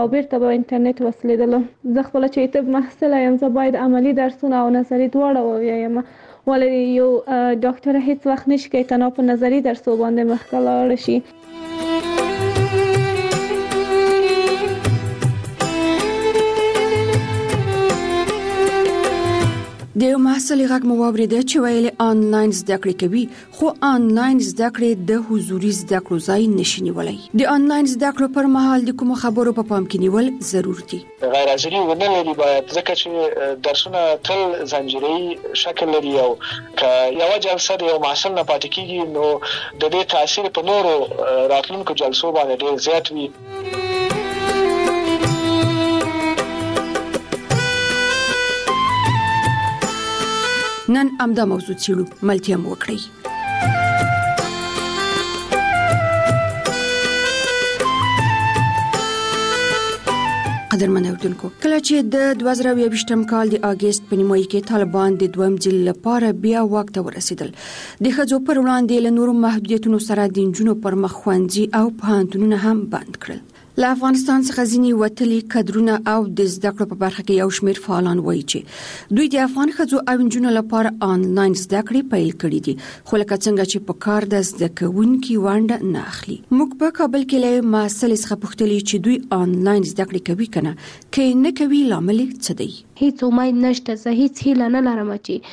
او بیرته به انټرنیټ وسلیدلم. زه خپله چې طب محصله یم، زه باید عملي درسونه او نظري دواړه ووایم، ولې یو ډاکټر هیڅ وخت نشي کولی تنها په نظري درسو باندې مخکې لاړ شي. د یو محصل غږ مو واورېده چې ویلي آنلاین زده کړې کوي، خو آنلاین زده کړې د حضوري زده کړو ځای نشي نیولی. د آنلاین زده کړو پر مهال د کومو خبرو په پام کې نیول ضرور دي؟ غیر حاضري ونه لري باید، ځکه چې درسونه تل زنجیري شکل لري او که یوه جلسه د یو محصل نه پاتې کېږي نو د دې تاثیر په نورو راتلونکو جلسو باندې ډېر زیات وي. نن امدا موضوع چیرو ملتیا مو وکړئ. قدرمن اوردونکو، کله چې د 2022م کال د اگست په نیمایي کې طالبان د دویم ځل لپاره بیا واک ته ورسېدل، د ښځو پر وړاندې له نورو محدودیتونو سره د نجونو پر مخ ښوونځي او پوهنتونونه هم بند کړل. له افغانستان څخه ځینې وتلي کادرونه او د زده کړو په برخه کې یو شمېر فعالان وایي چې دوی د افغان ښځو او نجونو لپاره آنلاین زده کړې پیل کړې دي، خو لکه څنګه چې په کار د زده کوونکي ونډه نه اخلي. موږ په کابل کې له محصل څخه پوښتلي چې دوی آنلاین زده کړې کوي کنه، که نه کوي لامل څه دی؟ هیڅ امید نشته، زه هیڅ هیله نه لرم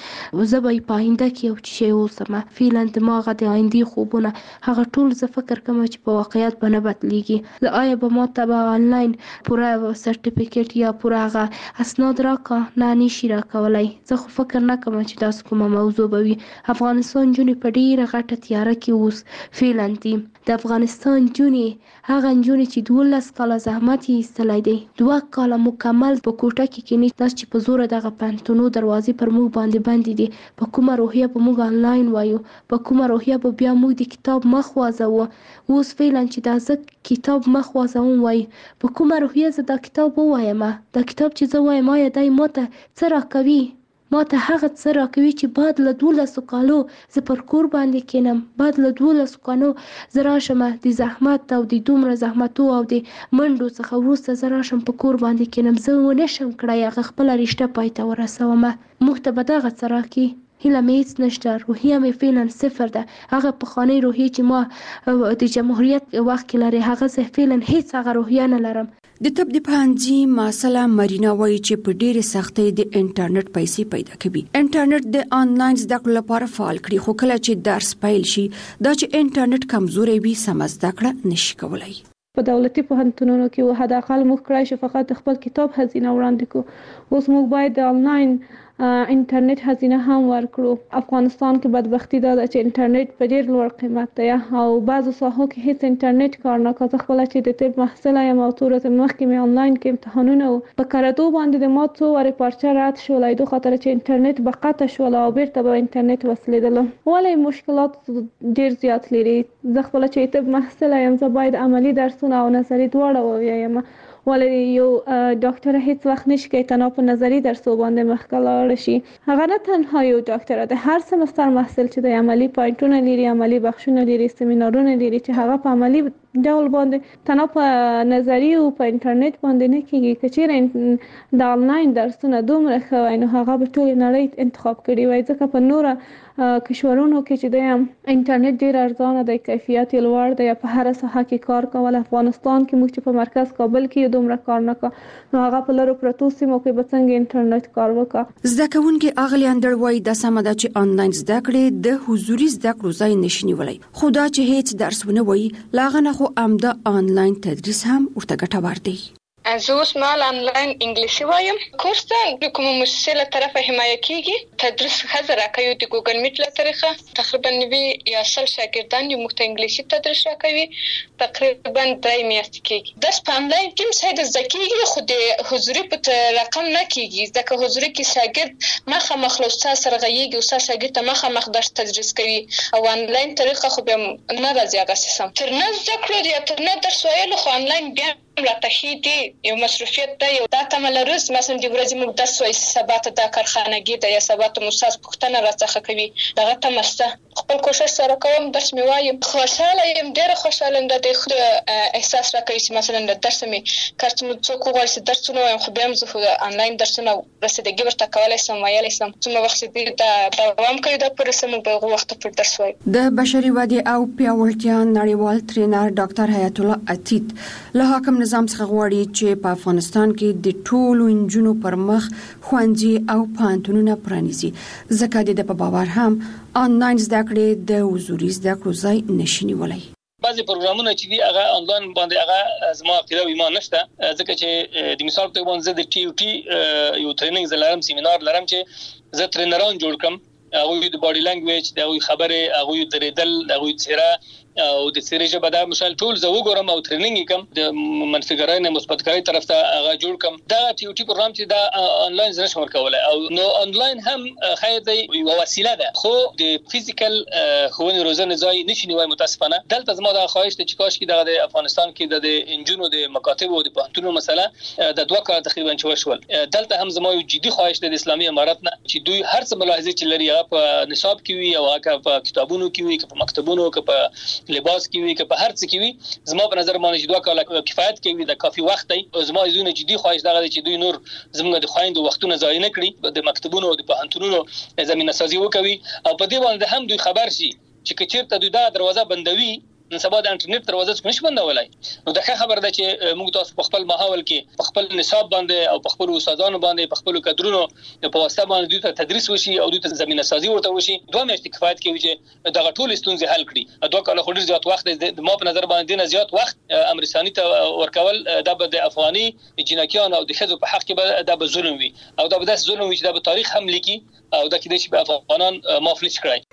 چې زه به په آینده کې یو شی اوسم. فعلا دماغه د آیندې خوبونه هغه ټول زه فکر کوم چې په واقعیت به نه بدلیږي. زه آیا به ما ته به آنلاین پوره سرټیفیکیټ یا پوره هغه اسناد راکا؟ نه، نشي راکولای. زه خو فکر نه کوم چې داسې کومه موضوع به وي. افغانستان جونې په ډیره غټه تیاره کې اوس فعلا دي. د افغانستان جونې هغه جونې چې 12 کاله زحمت یې ایستلی دی، 2 کاله مکمل په کوټه کې کېني، چې په زور دغه پنتونو دروازې پر موږ باندې بندې دي. په کومه روحیه به موږ آنلاین وایو؟ په کومه روحیه به بیا موږ د کتاب مخ وازوو؟ اوس فعلا چې دا زه کتاب مخ وازوم وایي، په کومه روحیه زه دا کتاب ووایم؟ دا کتاب چې زه وایم آیا دی ماته څه راکوي؟ ماته هغه څه راکوي چې بعد له 12 کالو زه پر کور باندې کېنم، بعد له 12 کالو زه راشم د زحمت او د دومره زحمتو او د منډو څخه وروسته زه راشم په کور باندې کېنم، زه ونشم کړی هغه خپله رشته پای ته ورسوم. موږ ته به دغه څه راکړي؟ هیله مې هیڅ نشته، روحیه مې فعلا صفر ده. هغه پخوانۍ روحیه چې ما د جمهوریت وخت کې لري، هغه زه فعلا هیڅ هغه روحیه نه لرم. د طب د پوهنځي محصله مرینا وایي چې په ډېرې سختۍ د انټرنیټ پیسې پیدا کوي. انټرنیټ د آنلاین زده کړو لپاره فعال کړي، خو کله چې درس پیل شي دا چې انټرنیټ کمزوری وي سمه زده کړه نشي کولای. په دولتي پوهنتونونو کې حداقل موږ کړای شو فقط خپل کتاب هزینه وړاندې کړو. اوس موږ باید د آنلاین انټرنیټ هزینه هم ورکړو. افغانستان کې بدبختی دا ده چې انټرنیټ په ډیر لوړ قیمت دی او بعضو ساحو کې هیڅ انټرنیټ کار نه کوي. خپل چې د طب محصله یم او تورت مخکې مې آنلاین کې امتحانونه په کاراتو باندې د ما څو واره پارچه رد شولای، دو خاطر چې انټرنیټ به قطع شول او بیرته به انټرنیټ وسلیدلم. ولې مشکلات ډیر زیات لري. زه خپل چې طب محصله یم، زه باید عملی درسونه او نظري دواړه ووایم، ولې یو ډاکټر هیڅ وخت نشي کولی تنها په نظري درسو باندې مخکې لاړ شي. هغه نه تنها یو ډاکټر دی، هر سمستر محصل چې د عملي پوینټونه لري، عملي بخشونه لري، سیمینارونه لري چې هغه په عملي ډول باندې تنها په نظري او په انټرنیټ باندې نه کېږي. که چیرې د آنلاین درسونه دومره ښه وای نو هغه به ټولې نړۍ انتخاب کړي وای، ځکه په نوره کشورونو کې چې د انټرنیټ ډیر ارزانه دی، کیفیت یې لوړ دی، په هر ساحه کې کار کول. افغانستان کې موږ چې په مرکز کابل کې دومره کار نه کا، نو هغه په لرو پرتو سیمو کې به څنګه انټرنیټ کار وکړي. زده کوونکي اغلی اندر وایي د سمه ده چې آنلاین زده کړې د حضوري زده کړو ځای نشي نیولی، خو دا چې هیڅ درس ونه وایي له هغه نه خو امدا آنلاین تدریس هم ورته ګټور دی. زه اوس مهال آنلاین انګلیسي وایم. کورس ته د کومه مؤسسې له طرفه حمایه کېږي. تدریس ښځه راکوي د ګوګل میټ له طریقه. تقریبا 90 یا 100 شاګردان یې موږ ته انګلیسي تدریس راکوي. تقریبا 3 میاشتې کېږي. درس په آنلاین کې هم ساده زده کېږي، خو د حضوري په رقم نه کېږي، ځکه حضوري کې شاګرد مخامخ له استاد سره غږېږي، استاد شاګرد ته مخامخ درس تدریس کوي، او آنلاین طریقه خو بیا نه راځي هغه سیسم. تر نه زده کړو یا تر نه درس ویلو خو آنلاین بیا راته ښې دي، یو مصروفیت دی. دا تمه لرو مثلا د ورځې موږ درس وایي، سبا ته دا کارخانګي ده یا سبا ته مو استاد پوښتنه راڅخه کوي، دغه تمه شته. خپل کوشش سره کوم درس مې وایم خوشاله یم ډېر خوشاله یم د احساس راکوي چې مثلا د درس مې کارت مو څوک وغواړي چې درسونه وایم خو بیا هم زه انلاین درسونه رسیدګي ورته کولی شم ویلی شم څومره وخت چې دا دوام کوي دا پوره سم به هغه وخت پر درس وایم د بشري ودې او پیاوړتیا نړیوال ټرینر ډاکټر حیات الله عتیق له حاکم نظام څخه غواړي چې په افغانستان کې د ټولو انجونو پر مخ ښوونځي او پوهنتونونه پرانیزي ځکه د په باور هم آنلاین زده کړې د حضوري زده کړو ځای نشي نیولی. بعضی پروګرامونه چې دی هغه آنلاین باندې هغه زما عقیده او ایمان نشته ځکه چې د مثال په توګه زه د ټي او ټي یو ټریننګ زلارم سیمینار لرم چې زه ټرینران جوړ کړم هغه د باډي لانګویج د خبره هغه درېدل هغه څیره او د سری ژبه دا مثال ټول زه وګورم او ټریننګ کوم د منفعګرای نه مثبتګرای طرف ته هغه جوړ کوم دا ټي او ټي پروګرام چې دا آنلاین زنه شمار کولای او نو آنلاین هم خیر دی یو وسیله ده خو د فزیکل خوونې روزنه ځای نشي نیوي متاسفانه دلته زما دا خواهش ته چې کاش کې د افغانستان کې د انجونو د مکاتب او د پوهنتونونو مسله د دوه کال تقریبا شول دلته هم زما یو جدي خواهش د اسلامي امارات نه چې دوی هر څه ملاحظه چې لري هغه په نصاب کې وي او هغه په کتابونو کې وي په مکتبونو کې په لباس کې وي که په هر څه کې وي زما په نظر باندې دوه کاله کفایت کوي د کافي وخت دی زما زونه جدي خواهش دغه چې دوی نور زموږ د خويندو وختونه ضایع نه کړي د مکتبونو او د پوهنتونونو زمينه سازي وکوي او په دې باندې هم دوی خبر شي چې کچیرته دوی دا دروازه بندوي نن سبا د انټرنیټ دروازه څخه نشي بندولای نو دا خبر ده چې موږ تاسو په خپل ماحول کې په خپل نصاب باندې او په خپل استادانو باندې په خپل کادرونو په واسطه باندې دوی ته تدریس وشي او دوی ته زمينه سازي ورته وشي دوه میاشتې کفایت کوي چې دا ټول ستونزې حل کړي دوه کاله خوري زیات وخت د ما په نظر باندې نه زیات وخت امریکایي ته ورکول دا به د افغاني جنکیان او د خزو په حق کې دا به ظلم وي او دا به د ظلم وي چې دا به تاریخ هم لیکي او دا کې د شي په افغانان مافلج کړی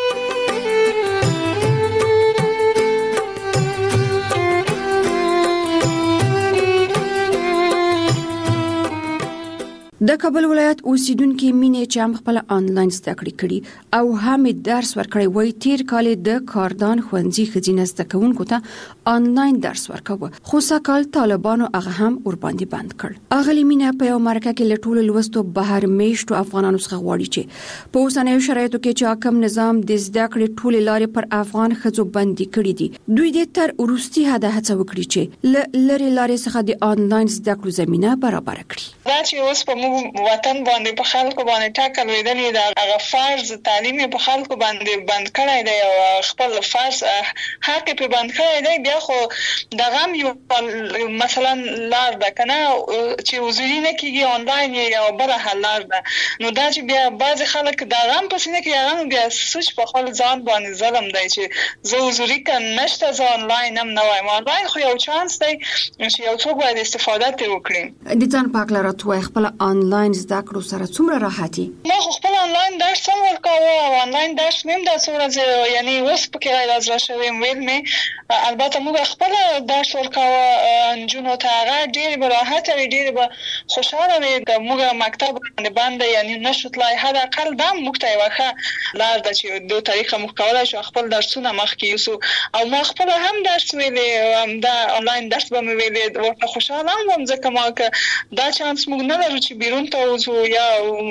د کابل ولایت اوسیدونکو مینې چې هم خپل آنلاین زده کړې کړي او هم درس ورکړی وای تیر کال د کاردان ښوونځي خزینه زده کوونکو ته آنلاین درس ورکاوه خو سکهال طالبانو هغه هم ور باندې بند کړ اغلی مینه په یو مرکه کې لټول لوستو بهر میشتو افغانانو څخه غواړي چې په اوسنیو شرایطو کې چې حاکم نظام د زده کړې ټول لارې پر افغان خزو بندي کړي دي دوی د تر ورستي هڅه وکړي چې لری لارې څخه د آنلاین زده کړو زمينه برابر کړي دا چې اوس په وطن باندې په خلکو باندې ټاکل ویدلې دا هغه فرض تعلیم په خلکو باندې بند کړی دی او خپل فرض حق په بند کړی دی بیا خو دا غم یو مثلا لار ده کنه چې وزري نه کیږي آنلاین یا بل حل لار ده نو دا چې بیا بعض خلک دا غم پسینه کې هغه بیا سوچ په خپل ځان باندې ظلم دی چې زه وزري کنه نشته زه آنلاین هم نه وایم آنلاین خو یو چانس دی چې یو څوک باید استفاده ترې وکړي د ځان پاک لاره توای خپل آنلاین زده کړو سره څومره راحتي ما خپل آنلاین درس هم ورکاوه او آنلاین درس مې د څومره یعنی اوس پکې راځل شوی ویل مې البته موږ خپل درس ورکاوه انجونو ته هغه ډېر راحت او ډېر خوشاله وي موږ مکتب باندې یعنی نشو تلای حد اقل دا موږ ته واخه لار د چې دوه طریقه موږ کولای شو خپل درسونه مخکې یوسو او ما خپل هم درس ویلې هم دا آنلاین درس به مې ویلې ورته خوشاله وم ځکه ما دا چانس موږ نه لرو چې بیرون ته وځو یا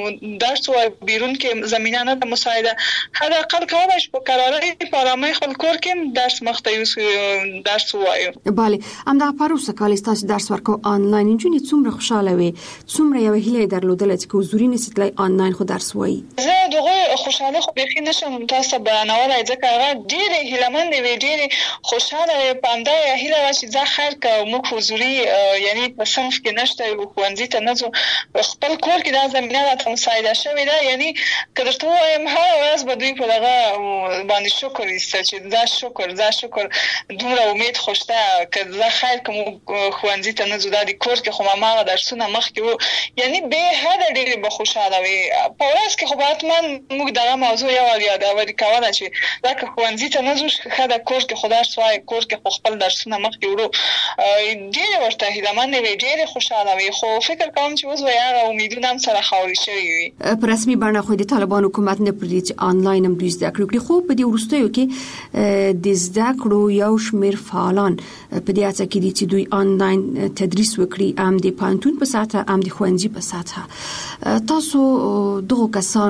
درس و بیرون کې زمينه نه مساعده هر اقل کولای شو په قرارې په آرامۍ خپل کور کې درس مخته یوسو درس وایو bale همدا پروسه کال تاسو درس ورکو آنلاین انجونی څومره خوشاله وي څومره یو هیله درلودل چې حضوري نسیتلای آنلاین خو درس وایي زه دغه خوشاله خو به نشم تاسو بیانولای ځکه هغه ډېر هیلمند وي ډېر خوشاله پاندا هیله چې ځا خیر که موږ حضوري یعنی په صنف کې نشته یو ښوونځي ته نه ځو خپل کور کې دا زمينه راته مساعده شوې ده یعنی که درته وایم هر ورځ به دوی په دغه باندې شکر ایسته چې دا شکر دومره امید خوشته که زه خیر کوم ښوونځي ته نه ځو دا د کور کې خو ما درسونه مخکې وو یعنی به هر ډېر به خوشاله وي په ورځ کې خو حتما موږ دغه موضوع یو یادول کوله چې دا که ښوونځي ته نه ځو ښه د کور کې خو درس وایي کور کې خو خپل درسونه مخکې وړو ډېر ورته هیلهمند وي ډېر خوشاله وي خو فکر کوم چې اوس هغه امیدونه هم سره خاورې شوي وي په رسمي بڼه خو د طالبان حکومت نه پرېږدي چې آنلاین هم دوی زده کړې خو په دې وروستیو کې د زده کړو یو شمېر فعالان په دې هڅه کې دي چې دوی آنلاین تدریس وکړي هم د پوهنتون په سطحه هم د ښوونځي په سطحه تاسو دغه کسانو ته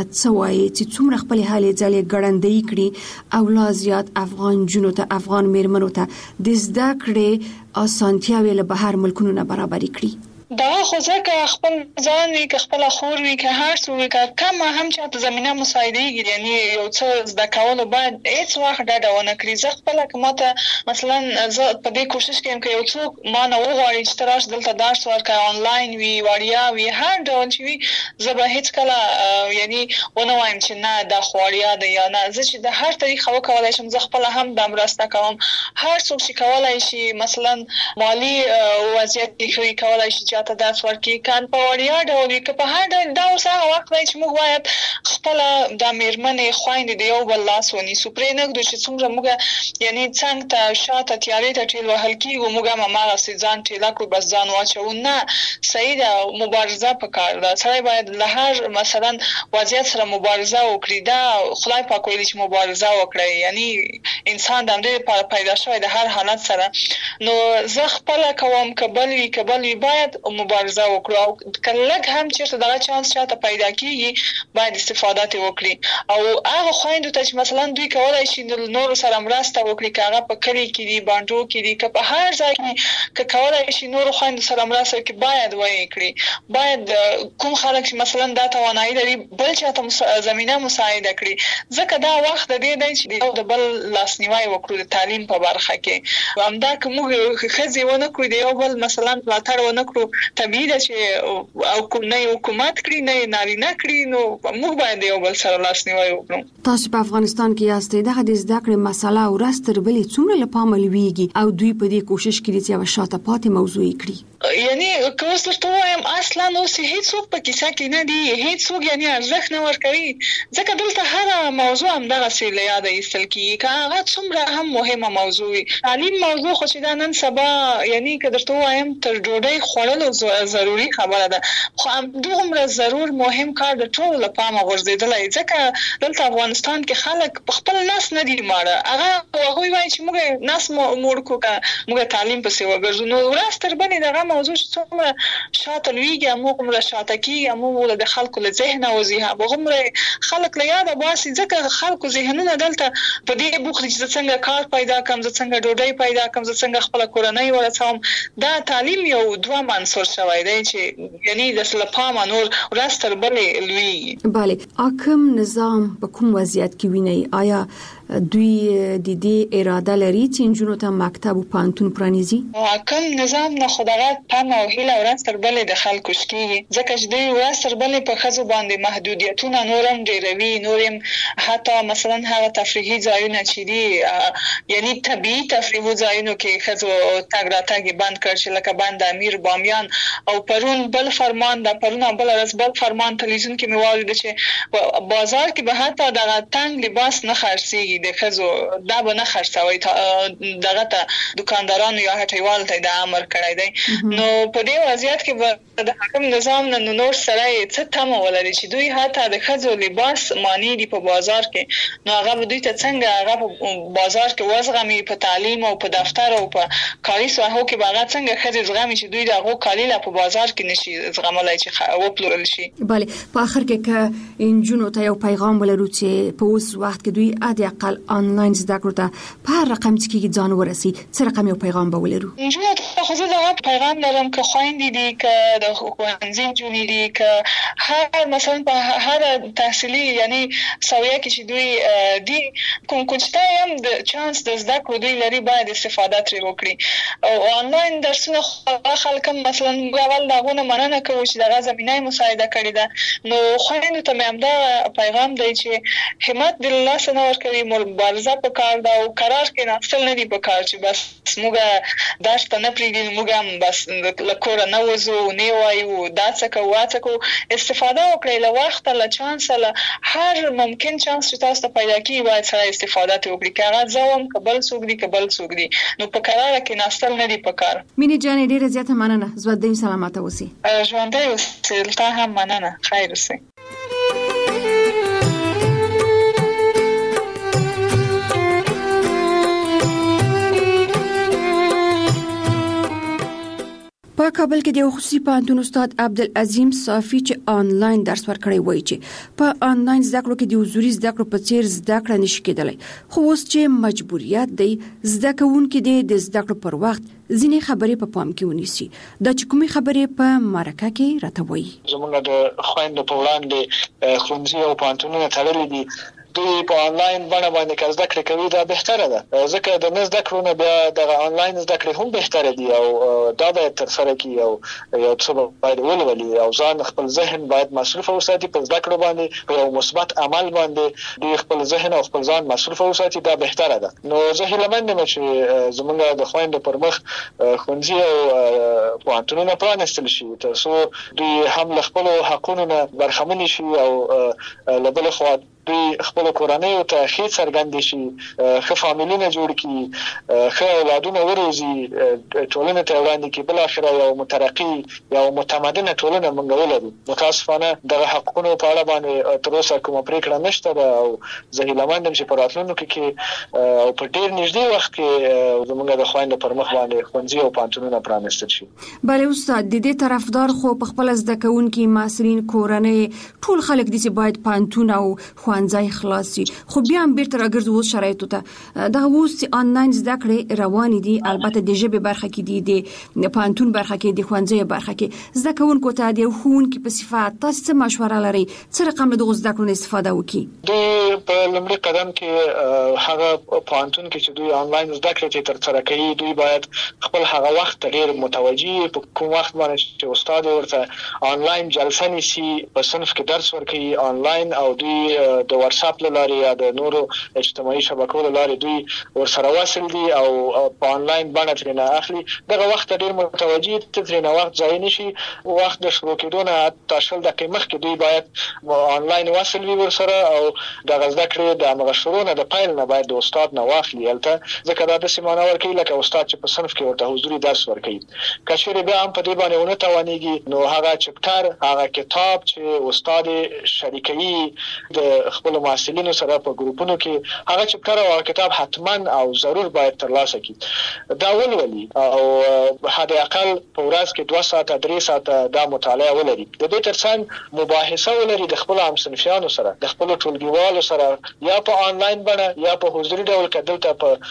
سوای چې څومره خپل حالې ځلې ګړندۍ کړي او لا زیات افغان جنو ته افغان میرمنو ته د زده کړې اسانتیاوې له بهر ملکونو نه برابرې کړي؟ دا خو ځکه خپل ځان وی که خپل خور وی که هر څو وی که کم هم چې زمينه مساعدېږي یعنی یو څه زده کول باید هیڅ وخت ډډه ونه کړي. زه خپل کومه مثلا زه په دې کوشش کوم چې یو څوک ما نه وغواړي چې تراش دلته درس ورکړي آنلاین وی وړیا وی هر ډول چې وی زه به هیڅ کله یعنی ونه وایم چې نه دا خوړیا ده یا نه. زه چې د هر طریقه وکولای شم زه خپل هم د مرسته کوم. هر څوک چې کولای شي مثلا مالی وضعیت کې کولای شي ته درس ورکړي کان په وړیا ډول کې په هر ډول دا اوسه وخت دی چې موږ باید خپل د میرمنې خويندې د یو بل لاس ونیسو پرې نه ګدو چې څومره موږ یعنی څنګه ته شاته تیارې ته ټیل وهل کیږي موږ هم ما سي ځان ټیلا کو بس ځان واچو نه صحیح ده. مبارزه پکار ده. سړی باید له هر مثلا وضعیت سره مبارزه وکړي. دا خدای پاک ویلي چې مبارزه وکړي یعنی انسان د همدې لپاره پیدا شوی د هر حالت سره. نو زه خپل کوم کبل وی باید مبارزه وکړو او کله هم چې دا چانس شاته پیدا کیږي باید استفاده وکړي او هغه خويندو ته چې مثلا دوی کولای شي نور سره مرسته وکړي که هغه په کلی کې دي باندو کې دي که په هر ځای کې کولای شي نور خويندو سره مرسته وکړي باید وایي کړي. باید کوم خلک چې مثلا دا توانایي لري بل چاته زمينه مساعده کړي ځکه دا وخت د دې دی چې د بل لاسنیوي وکړو د تعلیم په برخه کې. همدا کوم خزي ونه کړی دی یو بل مثلا ملاتړ ونه کړو طبيعي ده چې او کوم نه حکومت کړی نه نارینه کړی نو موږ باید یو بل سره لاسنیوي وکړو. تاسو په افغانستان کې یاستئ دغه د زده کړې مسله او راستر بلې څومره لپاره لویږي او دوی په دې کوشش کوي چې یو شاته پاتې موضوع کړي؟ یعنی کوم څه وایم اصلا نو هیڅ څوک په کیسه کې نه دی هیڅ څوک یعنی ارزښت نه ورکوي ځکه دلته هر موضوع هم دغه څه له یاد ایستل کیږي که هغه څومره هم مهمه موضوع وي. تعلیم موضوع خو چې دا نن سبا یعنی که درته وایم تر ډوډۍ خوړلو ضروري خبره ده خو دومره ضرور مهم کار د ټول لپاره غورځیدلای ځکه دلته افغانستان کې خلک په خپل ناس نه دی ماړه هغه وایي چې موږ ناس موږ کو موږ تعلیم پسې وګرځو نو ورستر باندې دغه موضوع چې څومره شاته لویږي موږ موږ شاته کیږي موږ د خلکو له ذهن او ذهن وګمره خلک له یاد باسي ځکه خلکو ذهنونه دلته په دې بوخت چې څنګه کار پیدا کوم څنګه ډوډۍ پیدا کوم څنګه خپل کورنۍ ورڅوم. دا تعلیم یو دوه منصور شوی دی چې یعنی د سلپامه نور ورستر بلې لوی. بله حاکم نظام په کوم وضعیت کې ویني؟ آیا دوی د دې اراده لري چې انجونو ته مکتب او پانتون پرانیزي؟ حاکم نظام نه خدای پام او هیله ورستر بلې د خلکو شکیږي ځکه چې دوی ورستر بلې په خزو باندې محدودیتونه نورم ډیروي نورم حتی مثلا هغه تفریحي ځایونه چې دي یعنی طبيعي تفریحي ځایونو کې خزو تګ راتګ بند کړ چې لکه بند امیر بامیان او پرون بل فرمان د پرون بل ورځ بل فرمان تلویزیون کې موارد چې بازار کې به حتی دغه تنگ لباس نه خرڅيږي د خزو دا به نه خرڅوي دغه ته دکاندارانو یا هټیوال ته د امر کړی دی. نو په دې وضعیت کې د حاکم نظام نه نور سره څه تم ولري چې دوی حتی د خزو لباس مانی دی په بازار کې نو هغه دوی ته څنګه هغه په بازار کې وزغمي په تعلیم او په دفتر او په کاري ساحو کې هغه څنګه خزو زغمي چې دوی دغه کالی لا په بازار کې نشي زغملای چې وپلورل شي. بله په اخر کې که انجونو ته یو پیغام ولرو چې په اوس وخت کې دوی اده اقل آنلاین زده کړو ته په هر رقم چې کې ځان ورسي څه رقم یو پیغام به ولرو؟ انجونو ته خو زه دا پیغام لرم که خويندې دي که د ښوونځي جونې دي که هر مثلا په هر تحصیلي یعنی سویه کې چې دوی دي کوم کومسته هم د چانس د زده کړو دوی لري باید استفاده ترې وکړي. او آنلاین درسونه خلک مثلا اول داغونه مننه کوي چې دغه زمينه مساعده کړې ده نو خويندو ته هم دا پیغام دی چې همت د الله سره ورکوي مبارزه په کار دا او قرار کې ناستل نه دی په کار چې بس موږ داشته نه پریږدي موږ هم بس لکور نه وځو نه وایو دا څه کوو استفاده وکړئ له وخت له چانس له هر ممکن چانس چې تاسو ته پیدا کیږي باید سره استفاده وکړئ که هغه ځوم قبل څوک دي نو په قرار کې ناستل نه دی په کار. مینه جان ډیره زیاته مننه زو د سلامته اوسئ. ژوندۍ اوسئ. تا هم مننه. خیر اوسئ. په کابل کې د خصوصي پوهنتون استاد عبدالعظیم صافي چې آنلاین درس ورکړی وایي چې په آنلاین زده کړو کې د حضوري زده کړو په څیر زده کړه نشي کېدلی، خو اوس چې مجبوریت دی زده کوونکي د زده کړو پر وخت ځینې خبرې په پام کې ونیسي. دا چې کومې خبرې په مرکه کې راته وایي. زموږ د خویندو په وړاندې ښوونځي او پوهنتونونه تړلي دي، دوی په آنلاین بڼه باندې که زده کړې کوي دا بهتره ده، ځکه د نه زده کړو نه بیا د آنلاین زده کړې هم بهتره دي او دا باید ترسره کړي او یو څه باید ولولي او ځان خپل ذهن باید مصروف وساتي په زده کړو باندې، په یو مثبت عمل باندې دوی خپل ذهن او خپل ځان مصروف وساتي، دا بهتره ده. نو زه هیلهمند یم چې زموږ د خویندو پر مخ ښوونځي او پوهنتونونه پرانیستل شي تر څو دوی هم له خپلو حقونو نه برخمن شي او له بلې خوا دوی خپل کورنۍ ته ښه څرګند شي، ښه فامیلونه جوړ کړي، ښه اولادونه وروزي، ټولنه ته وړاندې کړي، بل اخر یو مترقي یو متمدنه ټولنه موږ ولرو. متاسفانه د حقوقو په اړه باندې تر اوسه کومه پریکړه نشته او زه هیلهمند یم چې په راتلونکي کې او په ډیر نږدې وخت کې زموږ د خویندو پر مخ باندې ښوونځي او پوهنتونونه پرانیستل شي. بله استاد، د دې طرفدار خو په خپل زده کوونکي محصلین کورنۍ ټول خلک دي چې باید پوهنتون او ځای خلاصي، خو بیا هم بیرته راګرځو شرایطو ته. دا اوس آنلاین زده کړې روانې دي، البته د ژبې برخه کې دي، د پوهنتون برخه کې، د ښوونځي برخه کې زده کوونکو ته د ښوونکي په صفت تاسو څه مشوره لرئ څه رقم له دغو زده کړو استفاده وکړي؟ دوی په لومړي قدم کې هغه پوهنتون کې چې دوی آنلاین زده کړې ترسره کوي دوی باید خپل هغه وخت ډېر متوجي په کوم وخت باندې چې استاد ورته آنلاین جلسه نیسي، په صنف کې درس ورکوي آنلاین او دوی د واتساپ لاري یا د نورو اجتماعي شبکو لاري دوی ورسره وصل دي او په آنلاین باندې ترنه اخلي. دغه وخت ډیر متوجي ترنه وخت ځای نشي، وخت د شروع کېدو نه تاسو د قیمت کې دوی باید آنلاین وصل وي ورسره او د غزده کړې د مغشرو نه د پایل نه باید د استاد نه واخلي، البته ځکه دا د سیمانه ورکوي لکه استاد چې په صنف کې ورته حضوري درس ورکوي. کچېرې بیا هم په دې باندې ونه توانېږي نو هغه چپټر هغه کتاب چې استاد شریکوي د خپل محصلینو سره په ګروپونو کې هغه چپټر او کتاب حتما او ضرور باید ترلاسه کړي، دا ولولي او حد اقل په ورځ کې 2 ساعته 3 ساعته دا مطالعه ولري. د دې ترڅنګ مباحثه ولري د خپل همصنفیانو سره، د خپل ټولګیوالو سره، یا په آنلاین باندې یا په حضوري ډول کدل ته په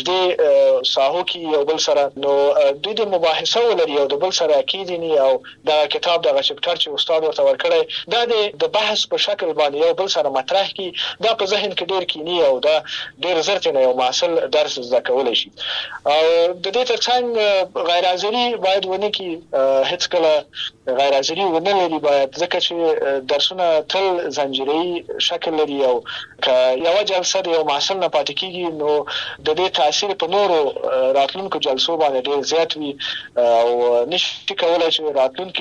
نږدې ساحو کې یو بل سره، نو دوی د مباحثه ولري او د بل سره کېدنی او دا کتاب د چپټر چې استاد ورته ورکړي دا د بحث په شکل باندې یو بل سره مطرح کی، دا په ذهن کې ډیر کینی او دا ډیر زر ته یو محصل درس زده کولای شي. او د دې ترڅنګ غیر حاضری باید ونه کی، هیڅ کله غیر حاضری ونه لري باید، ځکه چې درسونه تل زنجیري شکل لري او که یو جلسه د یو محصل نه پاتې کیږي نو د دې تاثیر په نورو راتلونکو جلسو باندې ډیر زیات وي او نشي کولای چې راتلونکو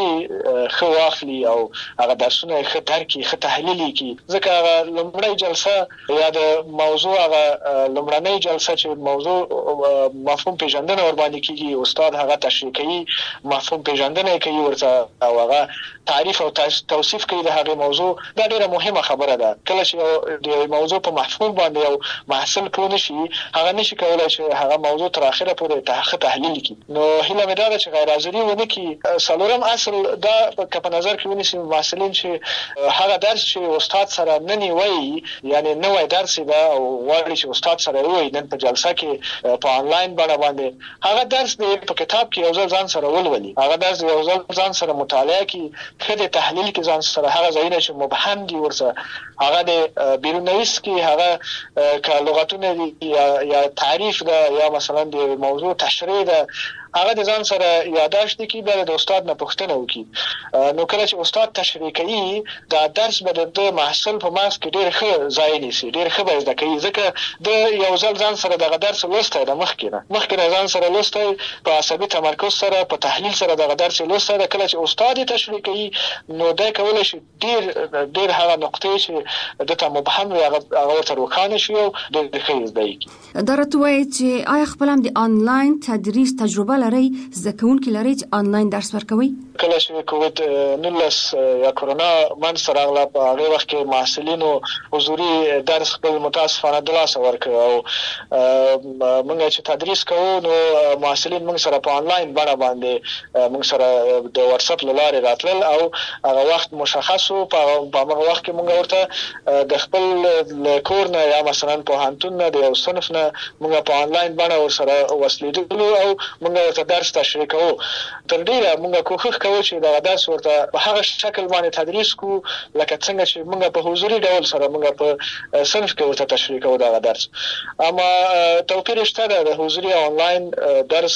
جلسې خو واخلي او هغه درسونه ښه درک کړي، ښه تحلیل کړي، ځکه لومړی جلسه یا د موضوع هغه لومړنۍ جلسه چې موضوع مفهوم پیژندنه ور باندې کیږي، استاد هغه تشریح کوي، مفهوم پیژندنه کوي ورته او هغه تعریف او توصیف کوي د هغه موضوع. دا ډیره مهمه خبره ده. کله چې د موضوع په مفهوم باندې او محصل پوه نشي هغه نشي کولای چې هغه موضوع تر اخره پورې تحلیل کړي. نو هیله مې ده چې غیر حاضری ونه کړي. څلورم اصل دا په نظر کې ونیسي محصلین چې هغه درس چې استاد سره نني وایي یعنی نوې درس دا او وایي چې استاد سره وایي نن په جلسه کې په آنلاین باندې هغه درس په کتاب کې یو ځل ځان سره ولولي، هغه درس یو ځل ځان سره مطالعه کړي، خدای تحلیل کې ځان سره هغه ځایونه چې مبهم دي ورسره هغه د بیرونویس کې هغه ک لغتونه یا تعریف دا یا مثلا د موضوع تشریح دا هغه د ځان سره یاداشت کی به د استاد نه پوښتنه وکړي. نو کله چې استاد تشریح کوي دا درس به د محصل په ماس کې ډېر ښه ځای نیسي، ډېر ښه به زده کوي، ځکه د یو ځل ځان سره دغه درس لوسته د مخکې ځان سره لوسته په عصبي تمرکز سره په تحلیل سره دغه درس لوسته. کله چې استاد تشریح کوي نو دا کولای شي ډېر هغه نقطې چې دته مبهم وي هغه ته روښانه شي او د ښه زده کړي. دا راته وایي چې آیا خپل هم د آنلاین تدریس تجربه لري زده کوونکي لري چې آنلاین درس ورکوي؟ کله چې کووډ 19 یا کرونا منځ راغله په هغه وخت کې محصلینو حضوري درس خپل متاسفانه د لاس ورکړ او موږ چې تدریس کوو نو محصلین موږ سره په آنلاین بڼه باندې موږ سره د واتس اپ لارې راتلل او هغه وخت مشخص او په هغه وخت کې موږ ورته د خپل کور نه یا مثلا په هانتون نه د یو صنف نه موږ په آنلاین بڼه ور سره وسلیدل او موږ ورته درس تشریح کوو. تر ډیره موږ کوښښ کوو چې دا درس ورته په هغه شکل باندې تدریس کوو لکه څنګه چې موږ په حضوري ډول سره موږ په صنف کې ورته تشریح کوو دا درس. اما توپیر شته د حضوري او آنلاین درس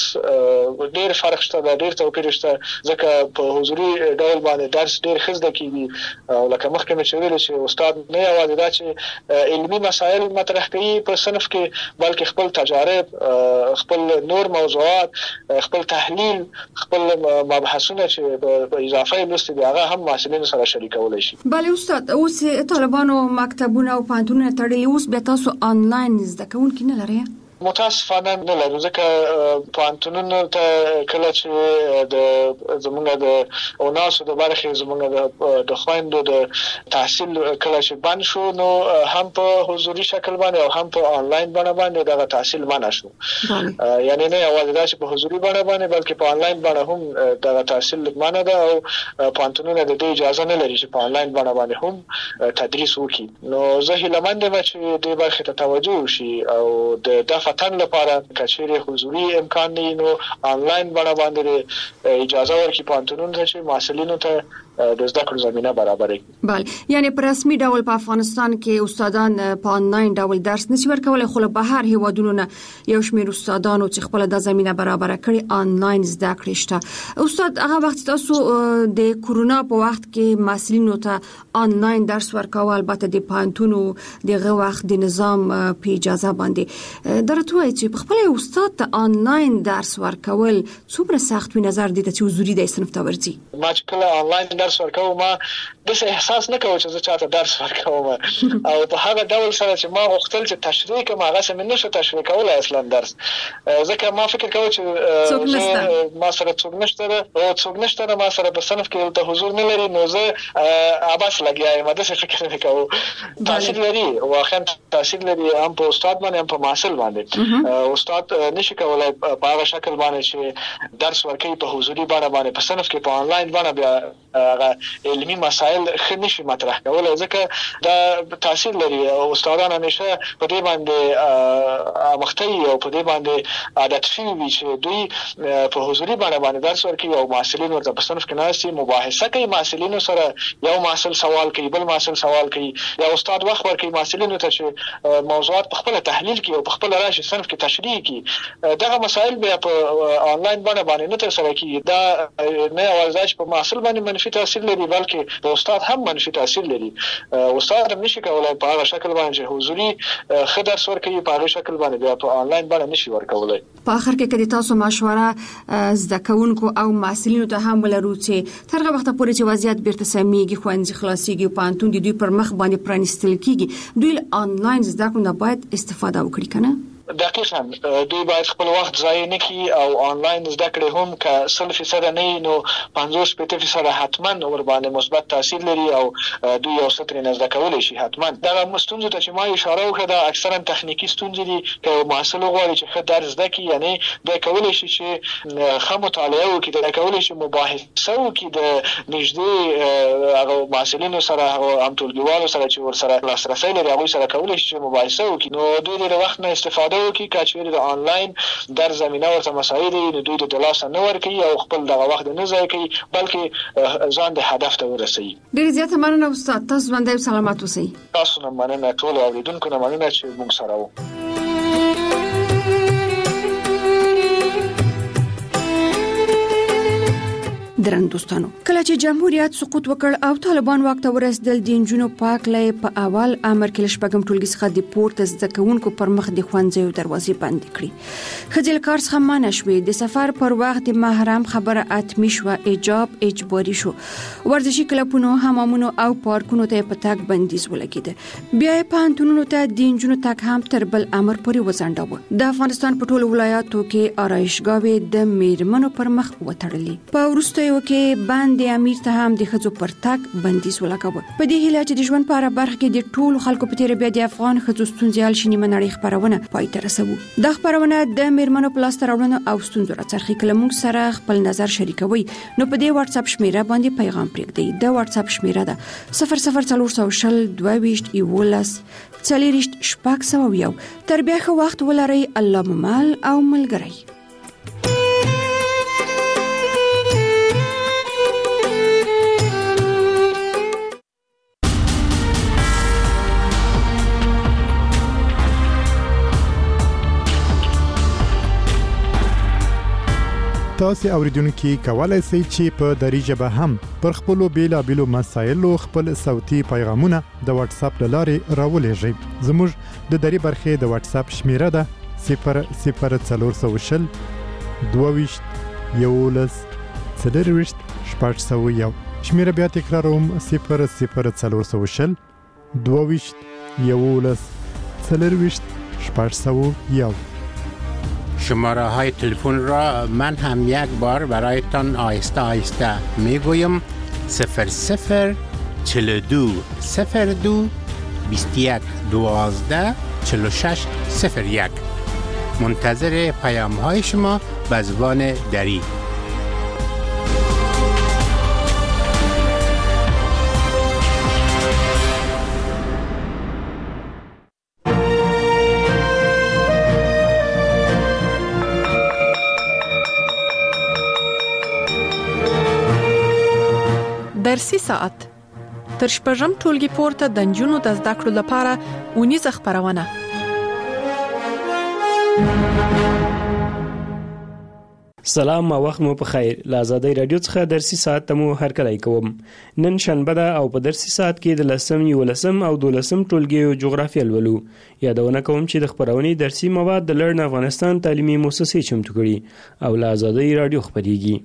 ډیر فرق شته، ډیر توپیر شته ځکه په حضوري ډول باندې درس ډیر خزده کیږي او لکه مخکې مې ویل چې استاد نه یوازې دا چې علمي مسائل مطرح کوي په صنف کې بلکې خپل تجارب، خپل نور موضوعات، خپل تحلیل، خپل مباحثونه چې په اضافه لوست دي هغه هم محصلینو سره شریکولای شي. بله استاد، اوس طالبانو مکتبونه او پوهنتونونه تړلي، اوس بیا تاسو آنلاین زده کوونکي نه لرئ؟ متاسفانه نه لرو ځکه پوهنتونونو ته کله چې د زمونږ د اوناسو د برخې زمونږ د خويندو د تحصیل کله چې بند شو نو هم په حضوري شکل باندې او هم په آنلاین بڼه باندې دغه تحصیل منع شو. یعنی نه یوازې دا چې په حضوري بڼه باندې بلکې په آنلاین بڼه هم دغه تحصیل منع ده او پوهنتونونه د دې اجازه نه لري چې په آنلاین بڼه باندې هم تدریس وکړي. نو زه هیله یم چې دې برخې ته توجه وشي او د فتن لپاره کچېره حضوري امکان نه نو آنلاین بڼه باندې اجازه ورکړي پوهنتونونو ته چې محصلینو ته د زده کړو زمينه برابرې. بله، یعنی په رسمي ډول په افغانستان کې استادان په آنلاین ډول درس نشي ورکولای، خو په هر هیوادونو نه یو شمېر استادانو چې خپل د زمينه برابر کړي آنلاین زده کړې شته. استاد، هغه وخت تاسو د کورونا په وخت کې محصلینو ته آنلاین درس ورکول البته د پوهنتونو دغه وخت د نظام په اجازه باندې درته وایي چې په خپل استاد ته آنلاین درس ورکول څومره سخت وي نظر دي چې حضوري د صنف ته ورځي؟ ما چې کله آنلاین درس ورکوم ما د احساس نه کوم چې زه چاته درس ورکوم او په هغه ډول سره چې ما غوښتل چې تشریح کوم هغه سم نه شو تشریح کولای اصلا درس، ځکه ما فکر کوم چې ما سره څوک نشته ما سره په صنف کې ته حضور نه لري نو زه اباس لګیایم ما د څه فکر نه کوم. تاثیر لري واقعا تاثیر لري هم په استاد باندې هم په محصل باندې. استاد نشي کولای په هغه شکل باندې چې درس ورکوي په حضوري باندې په صنف کې په آنلاین باندې بیا هغه علمي مسائل ښه نشي مطرح کولای ځکه دا تاثیر لري. استادان همیشه په دې باندې مختي او په دې باندې عادت شوي وي چې دوی په حضوري باندې درس ورکوي او محصلین ورته په صنف کې ناشتي مباحثه کوي، محصلینو سره یو محصل سوال کوي بل محصل سوال کوي یا استاد وخت ورکوي محصلینو ته چې موضوعات په خپل تحلیل کوي او په خپل راشي صنف کې تشریح کوي. دغه مسائل بیا په آنلاین باندې نه تر سره کیږي. دا نه یوازې په محصل باندې منفي تاثیر لري بلکې په استاد هم منفي تاثیر لري. استاد هم نشي کولای په هغه شکل باندې حضوري ښه درس ورکوي په هغه شکل باندې بیا په آنلاین باندې نشي ورکولای. په اخر کې کله تاسو مشوره زده کوونکو او محصلینو ته هم ولرو چې تر هغه وخت پورې چې وضعیت بیرته سمېږي، ښوونځي خلاصيږي او پوهنتون دوی پر مخ باندې پرانیستل کیږي، دوی آنلاین زده کړو نه باید استفاده وکړي کنه؟ دقیقاً دوی باید خپل وخت ضایع نه کړي او آنلاین زده کړې هم که 100% نه نو 50% حتما ور باندې مثبت تاثیر لري او دوی یو څه ترې زده کولای شي حتما. دا ستونزه ته چې ما اشاره وکړه دا اکثرا تخنیکی ستونزې دي که محصل غواړي چې ښه درس زده کړي، یعنی دا کولای شي چې ښه مطالعه وکړي، دا کولای شي مباحثه وکړي د نږدې هغه محصلینو سره او هم ټولګیوالو سره چې ور سره لاسرسي لري هغه سره کولای شي چې مباحثه وکړي. نو دوی د وخت نه استفاده وکړي کچېره د آنلاین در زمينه ورته مسایل نو دوی د لاسه نه ورکړي او خپل دغه وخت نه ضایع کوي بلکې ځان د هدف ته ورسوي. ډېر زیات مننه استاد، تاسو باندې سلامات اوسئ. تاسو نه مننه، ټول اوریدونکو نه مننه چې موږ سره وو. درندوستانو کله چې جمهوریت سقوط وکړ او طالبان واک ته ورسېدل د انجونو پاک لای په اول امر کې لشپږم ټولګي څخه د پورته زده کوونکو پر مخ د ښوونځیو دروازې بند کړې خځل کار څخه منع شوې د سفر پر وخت د محرم خبره اتمی شو حجاب اجباري شو ورزشي کلبونو حمامونو او پارکونو ته په تګ بندیز ولګید بیا په انټونو ته د انجونو تک هم تر بل امر پورې وځنډاوه د افغانستان په ټولو ولایاتو کې آرایشګاوې د میرمنو پر مخ وتړلې په وروستیو کې باندې امیر ته هم د ښځو پر تګ بندیز ولګاوه په دې هیله چې د ژوند په اړه برخه کې د ټولو خلکو په تیر بیا د افغان ښځو ستونزې حل شي نیمه نړۍ خبرونه پای ته رسوو د خبرونه د میرمنو په لاس راوړنو او ستونزو راڅرخي کله موږ سره خپل نظر شریکوي نو په دې واتس اپ شمیره باندې پیغام پرېږدئ د واتس اپ شمیره ده 00400 22 11 40 شپږ تر بیا ښه وخت ولرئ الله ممال او ملګری تاسو اوریدونکو کولای شئ چې په دری ژبه هم پر خپل بیلابېلو مسایلو خپل صوتي پیغامونه د واتس اپ لارې راولېږئ زموږ د دری برخې د واتس اپ شمیره ده 00400 22 11 40 شپږ شمیره بیا تکراروم 00400 22 11 40 شپږ شماره های تلفن را من هم یک بار برایتان آهسته آهسته میگویم 00 42 02 21 12 46 01 منتظر پیام های شما به زبان دری درسي ساعت تر شپږم ټولګي پورته د نجونو د زده کړو لپاره اونیزه خبرونه سلام او وخت مو په خیر لا آزادۍ رادیو څخه درسي ساعت ته مو هرکلی کوم نن شنبه ده او په درسي ساعت کې د 11 او 12 ټولګي جغرافیه لولو یادونه کوم چې د خبرونې درسي مواد د لرن افغانستان تعلیمي مؤسسې چمتو کړي او لا آزادۍ رادیو خبريږي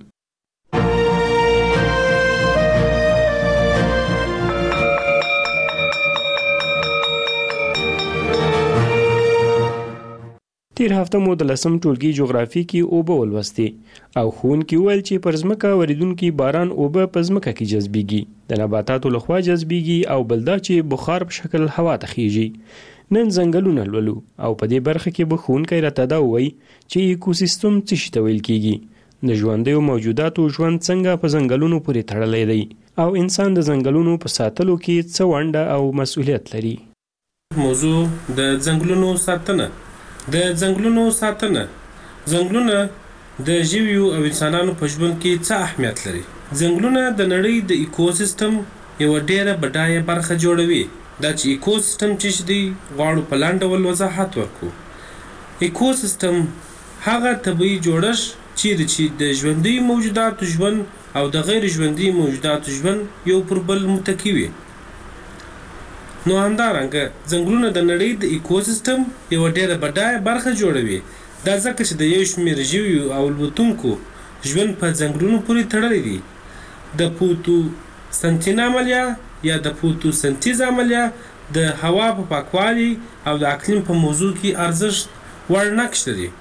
تیر هفته مو د 10 ټولګي جغرافي کې اوبه ولوستي او خون کې ویل چې پر ځمکه وریدونکي باران اوبه په ځمکه کې جذبيږي د نباتاتو لخوا جذبيږي او بلدا چې بخار په شکل هوا ته خيږي نن ځنګلونه لولو او په دې برخه کې به خون کې راته دا وایي چې ایکوسیستم څه شی ته ویل کیږي د ژوندیو موجوداتو ژوند څنګه په ځنګلونو پورې تړلی دی او انسان د ځنګلونو په ساتلو کې څه ونډه او مسؤلیت لري موضوع د ځنګلونو ساتنه د ځنګلونو ساتنه ځنګلونه د ژویو او انسانانو په ژوند کې څه اهمیت لري ځنګلونه د نړۍ د ایکوسیستم یو ډېره بډایه برخه جوړوي دا چې ایکوسیستم چې دی غواړو په لاندې ډول وضاحت ورکړو ایکوسیستم هغه طبیعي جوړښت چې د ژوندۍ موجوداتو ژوند او د غیر ژوندۍ موجوداتو ژوند یو پر بل متکی وي نو همدارنګه ځنګلونه د نړۍ د ایکوسیستم یو ډېره بډایه برخه جوړوي دا ځکه چې د یو شمېر ژویو او الوتونکو ژوند په ځنګلونو پورې تړلی دی د فوتوسنتیز عملیه یا د فوتوسنتیز عملیه د هوا په پاکوالي او د اقلیم په موضوع کې ارزښت وړ نقش لري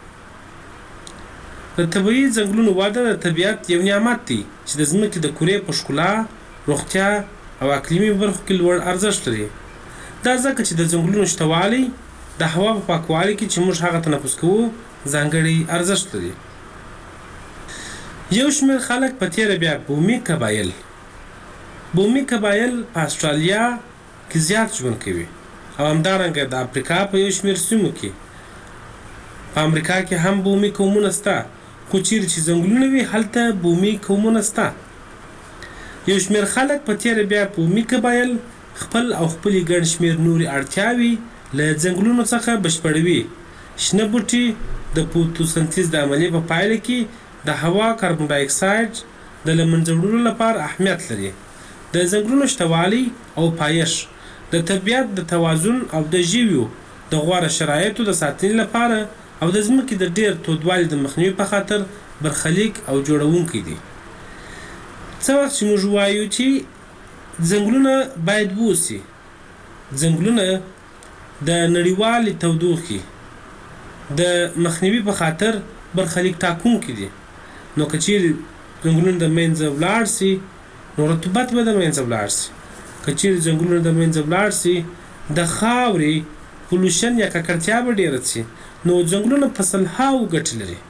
د طبیعي ځنګلونو وده د طبیعت یو نعمت دی چې د ځمکې د کورې په ښکلا روغتیا او اقلیمي برخو کې لوړ ارزښت لري دا ځکه چې د ځنګلونو شتوالی د هوا په پاکوالي کې چې موږ هغه تنفس کوو ځانګړی ارزښت لري یو شمېر خلک په تیره بیا بومي قبایل په استرالیا کې زیات ژوند کوي او همدارنګه د افریقا په یو شمېر سیمو کې په امریکا کې هم بومي قومونه شته خو چیرې چې ځنګلونه وي هلته بومي قومونه شته یو شمېر خلک په تیره بیا بومي قبایل خپل او خپلې ګڼ شمېر نورې اړتیاوې له ځنګلونو څخه بشپړوي شنه بوټي د فوتوسنتیز د عملیې په پایله کې د هوا کاربن ډای اکساید د له منځه وړلو لپاره اهمیت لري. د ځنګلونو شتوالي او پایښت د طبیعت د توازن او د ژویو د غوره شرایطو د ساتنې لپاره او د ځمکې د ډېر تودوالي د مخنیوي په خاطر برخلیک او جوړونکی دي. څه وخت چې موږ وایو چې ځنګلونه باید ووسي، ځنګلونه د نړیوالې تودوخې د مخنیوي په خاطر برخلیک ټاکونکي دي. نو که چیرې ځنګلونه د منځه ولاړ سي نو رطوبت به د منځه ولاړ سي. که چیرې ځنګلونه د منځه ولاړ سي د خاورې پولوشن یا ککړتیا به ډېره سي. نو ځنګلونه په سلهاوو ګټې لري.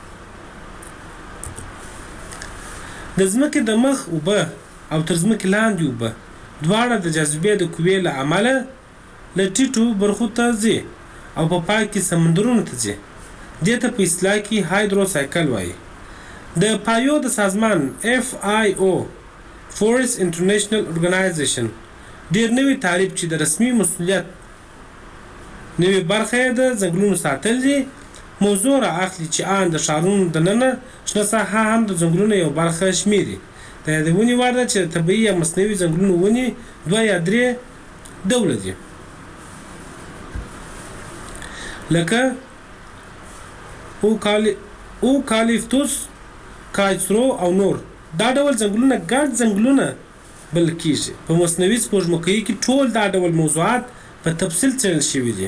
د ځمکې د مخ اوبه او تر ځمکې لاندې اوبه دواړه د جاذبې د قوې له امله له ټیټو برخو ته ځي او په پای کې سمندرونو ته ځي. دې ته په اصطلاح کې هایدروسایکل وایي. د پایو د سازمان FIO فورست انټرنیشنل اورګنایزیشن ډېر نوی تعریف چې د رسمي مسؤلیت نوې برخه د ځنګلونو ساتل دي موضوع را اخلي چې آن د ښارونو دننه شنه ساحه هم د ځنګلونو یو برخه شمیري. د یادونې وړ ده چې طبیعي یا مصنوعي ځنګلونو ونې 2 یا 3 ډوله دي، لکه اوکالیپتوس، کایسرو او نور. دا ډول ځنګلونه ګډ ځنګلونه بلل کېږي. په مصنوعي سپوږمکۍ کې ټول دا ډول موضوعات په تفصیل څېړل شوي دي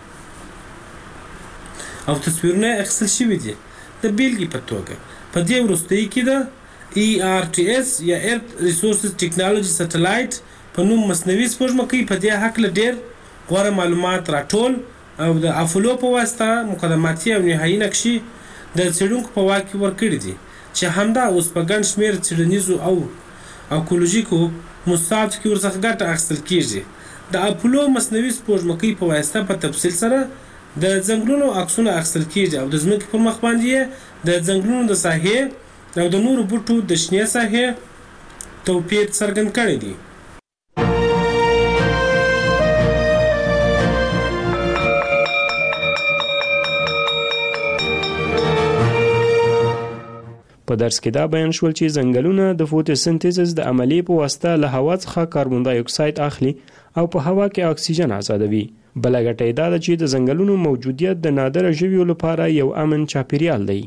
او تصویرونه اخیستل شوي دي. د بیلګې په توګه په دې وروستۍ کې د ERTS یا Earth Resources Technology Satellite په نوم مصنوعي سپوږمکۍ په دې هکله ډېر غوره معلومات راټول او د افولو په واسطه مقدماتي او نهایي نقشې د څېړونکو په واک کې ورکړي دي چې همدا اوس په ګڼ شمېر څېړنیزو او اکولوژیکو موضوعاتو کې ورڅخه ګټه اخیستل کېږي. د اپولو مصنوعي سپوږمکۍ په واسطه په تفصیل سره د ځنګلونو عکسونه اخیستل کېږي او د ځمکې پر مخ باندې د ځنګلونو د ساحې او د نورو بوټو د شنې ساحې توپیر څرګند کړی دی. په درس کې دا بیان شول چې ځنګلونه د فوتوسنتیزس د عملیې په واسطه له هوا څخه کاربن دای اکساید اخلي او په هوا کې اکسیجن آزادوي. بله ګټه یې دا ده چې د ځنګلونو موجودیت د نادره ژویو لپاره یو امن چاپیریال دی.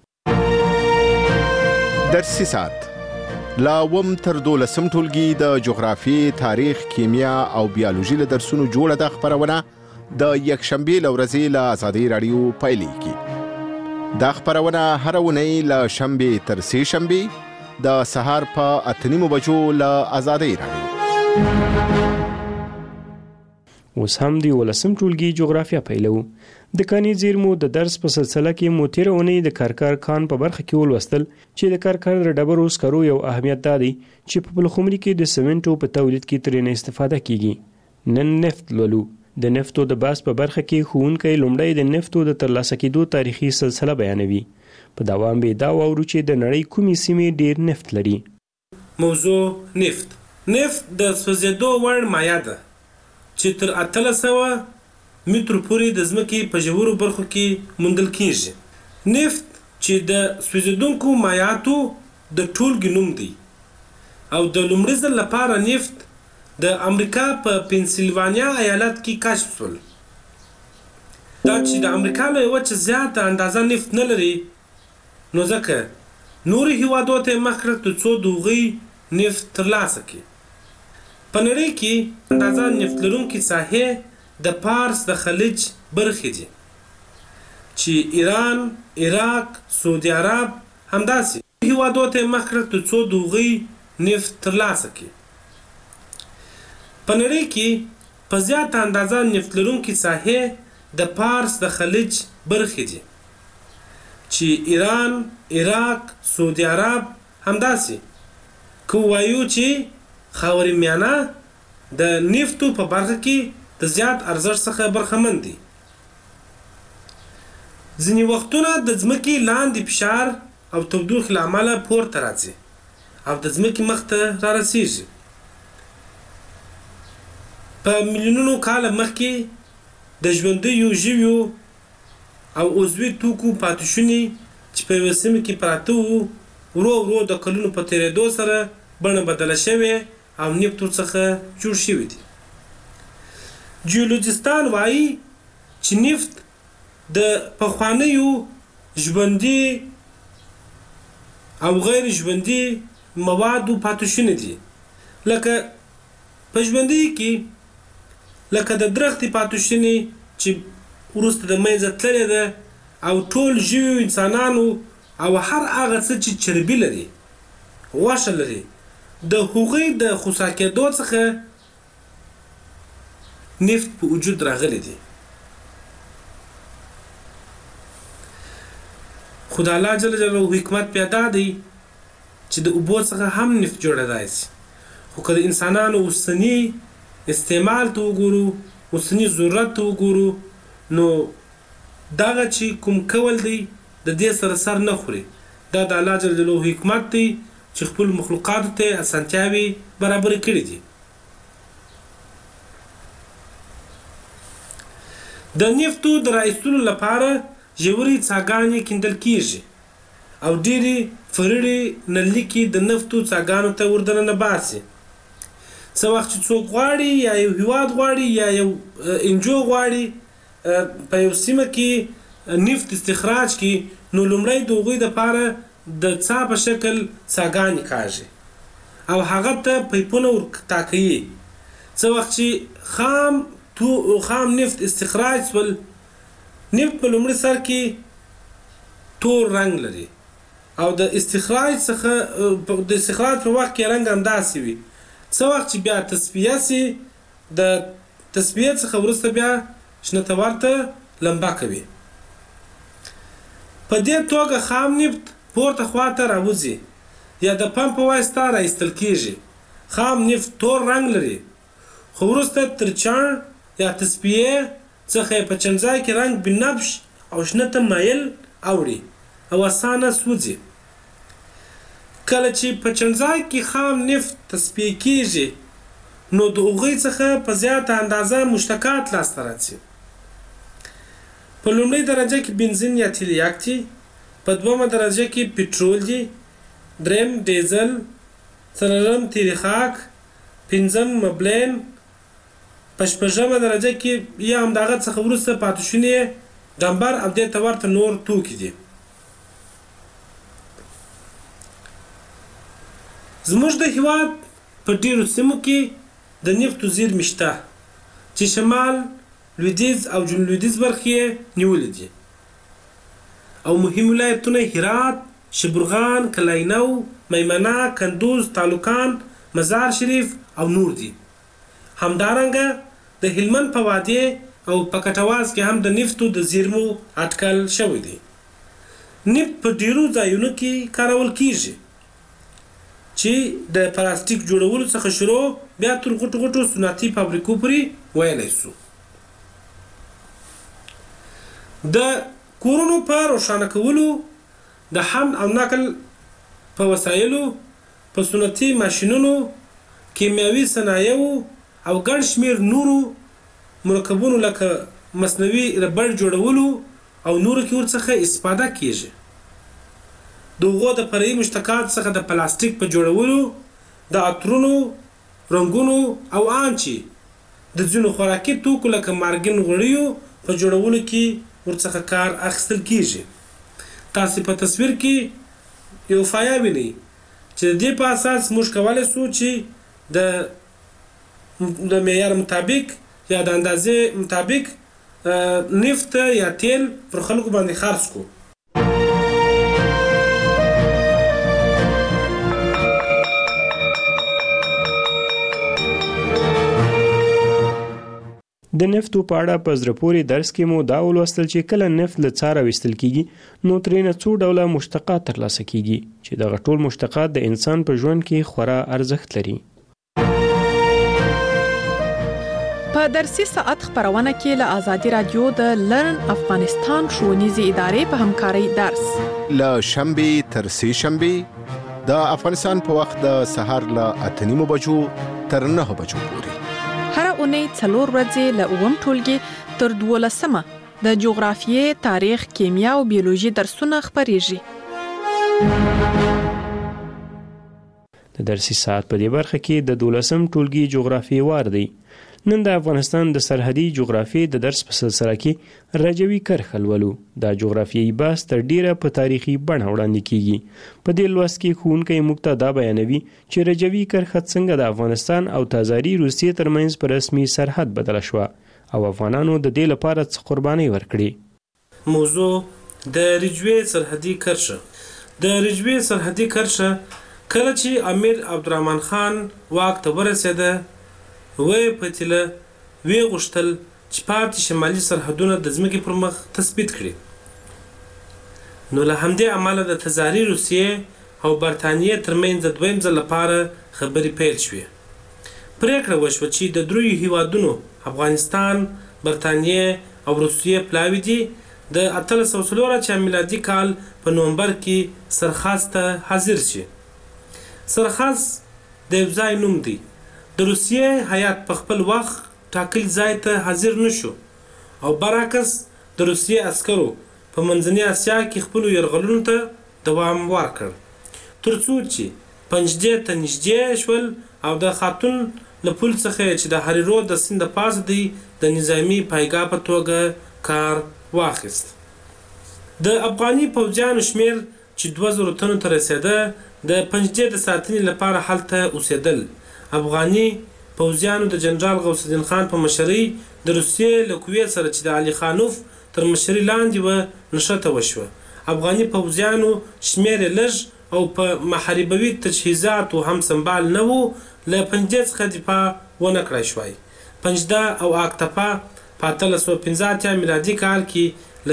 درسي ساعت لا وم تر 12 ټولګي د جغرافي، تاریخ، کیمیا او بیولوژي له درسونو جوړه د خبرونه د یکشنبه لورځي له آزادۍ رادیو پایلیږي. دا خبرونه هر ونی له شنبه تر سه شنبه د سهار په 8:30 بجو له آزادۍ رادیو. اوس هم دی ولسم ټولګي جغرافیا پیلو. د کاني زیرمو د درس په سلسله کې مو تیر اونۍ د کارکار کان په برخه کې ولوستل چې د کارکار د ډبرو سکرو یو اهمیت دی چې په بلخمري کې د سمنټو په تولید کې ترې استفاده کیږي. نن نفت لولو. د نفتو د باس په برخه کې ښوونکی لومړی د نفتو د ترلاسه کېدو تاریخي سلسله بیانوي. په دوام به دا واورو چې د نړۍ کومې سیمې ډیر نفت لري. موضوع نفت د سوځېدو وړ مایع ده چې تر 800 مترو پورې د ځمکې په ژورو برخو کې موندل کېږي. نفت چې د سوځېدونکو مایعاتو د ټولګې نوم دی او د لومړي ځل لپاره نفت د امریکا په پنسلوانیا ایالت کې کشف شول. دا چې د امریکا له وچې زیاته اندازه نفت نه لري نو ځکه نورو هیوادو ته مخ کړه ترڅو د هغوی نفت ترلاسه کړي. په نړۍ کې اندازه نفت لرونکي ساحې د پارس د خلیج برخې دي چې ایران، عراق، سعودي عرب همداسې هیوادو ته مخ کړه ترڅو د هغوی نفت ترلاسه کړي. په نړۍ کې په زیاته اندازه نفت لرونکي ساحې د پارس د خلیج برخې دي چې ایران، عراق، سعودي عرب همداسې که وایو چې خاورې میانه د نفتو په برخه کې د زیات ارزښت څخه برخمن دي. ځینې وختونه د ځمکې لاندې فشار او تودوخې له امله پورته راځي او د ځمکې مخ ته را رسیږي. په میلیونونو کاله مخکې د ژوندیو ژویو او عضوي توکو پاتې شونې چې په یوه سیمه کې پراته وو ورو ورو د کلونو په تیریدو سره بڼه بدله شوې او نفت ورڅخه جوړ شوي دي. جیولوجستان وایي چې نفت د پخوانیو ژوندي او غیر ژوندي موادو پاتې دي، لکه په ژوندي کې لکه د درختې پاتې چې وروسته د منځه تللې ده او ټول ژویو انسانانو او هر هغه څه چې چربي لري، غوښه لري، د هغوی د خوسا کېدو څخه نفت په وجود راغلی دی. خو د الله جل جلاله حکمت پیدا دی چې د اوبو څخه هم نفت جوړېدای شي. خو که د انسانانو اوسني استعمال ته وګورو، اوسني ضرورت ته وګورو، نو دغه چې کوم کول دی د دې سره سر نه خوري. دا د الله جل جلاله حکمت دی چې خپل مخلوقاتو ته اسانتیاوې برابرې کړي دي. د نفتو د رایستلو لپاره ژورې څاګانې کیندل کیږي او ډېرې فرړې نلکې د نفتو څاګانو ته وردننه باسي. څه وخت چې څوک غواړي یا یو هیواد غواړي یا یو انجو غواړي په یو سیمه کې نفت استخراج کړي، نو لومړی د هغوی دپاره د څا په شکل څاګانې کاږي او هغه ته پیپونه ورټاکوي. څه وخت چې خام نفت استخراج شول، نفت په لومړي سر کې تور رنګ لري او د استخراج په وخت کې رنګ همداسې وي. څه وخت چې بیا تصفیه سي، د تصفیه څخه وروسته بیا شنه ورته لمبه کوي. په دې توګه خام نفت پورته خواته راوځي یا د پمپ په واسطه راایستل کیږي. خام نفت تور رنګ لري، خو وروسته تر چاڼ یا تصفیه څخه په چمځای کې رنګ بنفش او شنه ته مایل اوړي او اسانه سوځي. کله چې په چمځای کې خام نفت تصفیه کیږي، نو د هغوی څخه په زیاته اندازه مشتقات لاسته راځي. په لومړۍ درجه کې بنزین یا تیلیاک دي، په دومه درجه کې پټرول دي، دریم ډیزل، څلورم تیریخاک، پنځم مبلین، په شپږمه درجه کې یا همدغه څخه وروسته پاتې شونې ډمبر او دې ته ورته نور توکي دي. زموږ د هیواد په ډیرو سیمو کې د نفتو زیرمې شته چې شمال، لویدیځ او جنوب لویدیځ برخې یې نیولې دي او مهم ولایتونه هرات، شبرغان، کلاینو، میمنه، کندوز، تالوکان، مزار شریف او نور دي. همدارنګه د هلمند په وادي او په کټواز کې هم د نفتو د زیرمو اټکل شوی دی. نفت په ډیرو ځایونو کې کارول کیږي چې د پلاستیک جوړولو څخه شروع بیا تر غټو غټو صنعتي فابریکو پورې ویلی سو. د کورونو په روښانه کولو، د حمل او نقل په وسایلو، په صنعتي ماشینونو، کیمیاوي صنایعو او ګڼ شمېر نورو مرکبونو لکه مصنوعي ربړ جوړولو او نورو کې ورڅخه استفاده کیږي. د هغو د فرعي مشتقاتو څخه د پلاستیک په جوړولو، د عطرونو، رنګونو او ان چې د ځینو خوراکي توکو لکه مارګین غوړیو په جوړولو کې ورڅخه کار اخیستل کیږي. تاسو په تصویر کې یو فایه وینئ چې د دې په اساس موږ کولی سو چې د معیار مطابق یا د اندازې مطابق نفت یا تیل پر خلکو باندې خرڅ کو. د نفتو په اړه په زړه پورې درس کې مو دا ولوستل چې کله نفت له څاره ویستل کیږي، نو ترېنه څو ډوله مشتقات ترلاسه کیږي چې دغه ټول مشتقات د انسان په ژوند کې خورا ارزښت لري. په درسي ساعت خبرونه کې له آزادي رادیو د لرن افغانستان ښوونیزې ادارې په همکارۍ درس له شنبه تر سه شنبه د افغانستان په وخت د سهار له 8:30 بجو تر 9 بجو پورې، هر اونۍ 4 ورځې له 9 ټولګي تر 12 د جغرافیې، تاریخ، کیمیا او بیولوژي درسونه خبرېږي. د درسي ساعت په دې برخه کې د 12م ټولګي جغرافي وار دی. نن د افغانستان د سرحدي جغرافي د درس په سلسله کې رجوي کرښه لولو. دا جغرافیایي بحث تر ډیره په تاریخي بڼه وړاندې کیږي. په دې لوست کې ښوونکی موږ ته دا بیانوي چې رجوي کرښه څنګه د افغانستان او تازاري روسیې ترمنځ په رسمي سرحد بدله شوه او افغانانو د دې لپاره څه قربانۍ ورکړي. موضوع د رجوي سرحدي کرښه. د رجوي سرحدي کرښه کله چې امیر عبدالرحمن خان واک ته ورسېده وی پتیله وی غوښتل چې پاتې شمالي سرحدونه د ځمکې پر مخ تثبیت کړي. نو له همدې امله د تزاري روسیې او برټانیې ترمنځ د دویم ځل لپاره خبرې پیل شوې. پریکړه وشوه چې د دریو هیوادونو افغانستان، برټانیې او روسیې پلاوي دي د 1804 میلادي کال په نومبر کې سرخاس ته حاضر شي. سرخاس د یو ځای نوم دی. د روسیې هیات په خپل وخت ټاکل ځای ته حاضر نشو او برعکس د روسیې عسکرو په منځنۍ اسیا کې خپل یرغلونو ته دوام ورکړ ترڅو چې پنجدې ته نږدې شول او د خاتون له پل څخه چې د هریرو د سیند پاس دی د نظامی پایګاه په توګه کار واخیست. د افغاني پوځیانو شمیر چې 2000 تنو ته رسېده د پنجدې د ساتنې لپاره هلته اوسېدل. افغاني پوځیانو د جنرال غوث الدین خان په مشرۍ د روسیې له قوې سره چې د علي خانوف تر مشرۍ لاندې و نښته وشوه. افغاني پوځیانو شمیر لږ او په محاربوي تجهیزاتو هم سنبال نه وو. له پنجدې څخه دفاع ونه کړای شوای. پنجده او اکتفا په 1815 میلادي کال کې له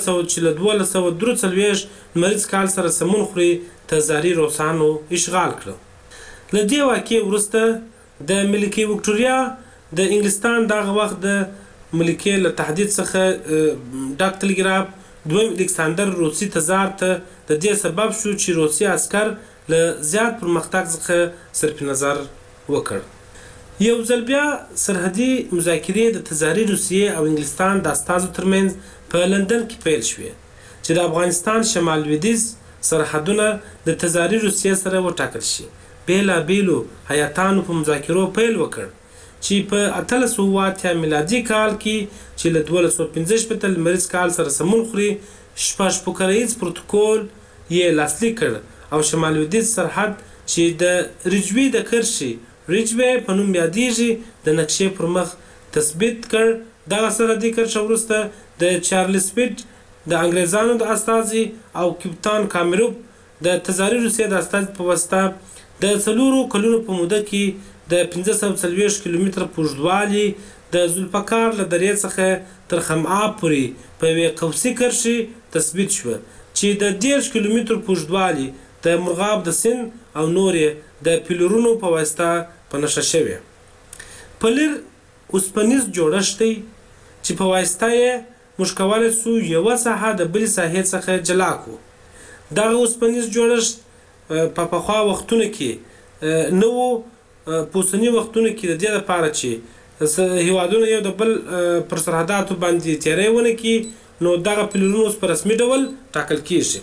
1243 لمریز کال سره سمون خوري تزاري روسانو اشغال کړ. له دې واقعې وروسته د ملکې وکټوریا د انګلستان دغه وخت د ملکې له تهدید څخه ډاک ټلګراف دویم الکساندر روسي تزار ته د دې سبب شو چې روسي عسکر له زیات پرمختګ څخه صرف نظر وکړ. یو ځل بیا سرحدي مذاکرې د تزاري روسیې او انګلستان د استازو ترمنځ په لندن کې پیل شوې چې د افغانستان شمال لویدیځ سرحدونه د تزاري روسیې سره وټاکل شي. بیلابیلو هیاتانو په مذاکرو پیل وکړ چې په 1808 میلادي کال کې چې له 1215 لمریز کال سره سمون خوري شپږ پوکریز پروتوکول یې لاسلیک کړ او شمال لویدیځ سرحد چې د رجوي د کرښې رجوي په نوم یادېږي د نقشې پر مخ تثبیت کړ. دغه سرحدي کرښه وروسته د چارلز پیټ د انګریزانو د استازي او کپتان کامیروف د تزاري روسیې د استازي په واسطه د 4 کلونو په موده کې د 540 کیلومتر په اوږدوالي د ذوالفقار له درې څخه تر خمعاب پورې په یوې قوسي کرښې تثبیت شوه چې د 10 کیلومتر په اوږدوالي د مرغاب د سیند او نورې د پیلرونو په واسطه په نښه شوې. پلر اوسپنیز جوړښت دی چې په واسطه یې موږ کولی سو یوه ساحه د بلې ساحې څخه جلا کړو. دغه اوسپنیز جوړښت په پخوا وختونو کې نه وو. په اوسني وختونو کې د دې لپاره چې هیوادونه یو د بل پر سرحداتو باندې تیری ونه کړي نو دغه پلرونه اوس په رسمي ډول ټاکل کیږي.